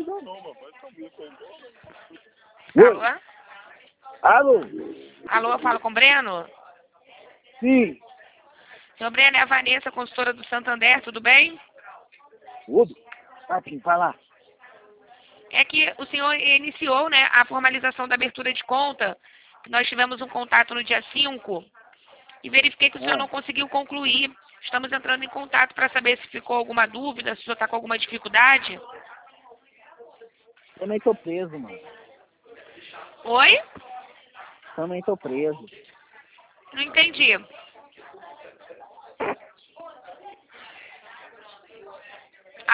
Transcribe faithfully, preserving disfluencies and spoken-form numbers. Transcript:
Alô? Alô? Alô, eu falo com o Breno? Sim. Senhor Breno, é a Vanessa, consultora do Santander, tudo bem? Tudo? Tá, sim, fala. É que o senhor iniciou, né, a formalização da abertura de conta, que nós tivemos um contato no dia cinco, e verifiquei que o senhor É. não conseguiu concluir. Estamos entrando em contato para saber se ficou alguma dúvida, se o senhor está com alguma dificuldade. Também tô preso, mano. Oi? Também tô preso. Não entendi.